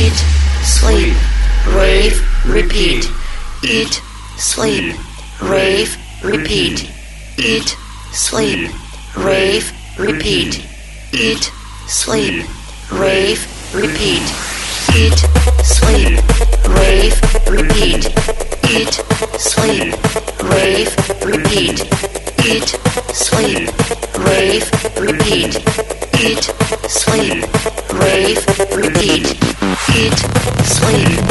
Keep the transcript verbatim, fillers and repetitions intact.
eat, sleep, rave, repeat. Eat, sleep, rave, repeat. Eat, sleep, rave, repeat. Eat, sleep, rave, repeat. Eat, sleep, rave, repeat. Eat, sleep, rave, repeat. Eat, sleep, rave, repeat. Eat, sleep, rave, repeat. Eat, sleep,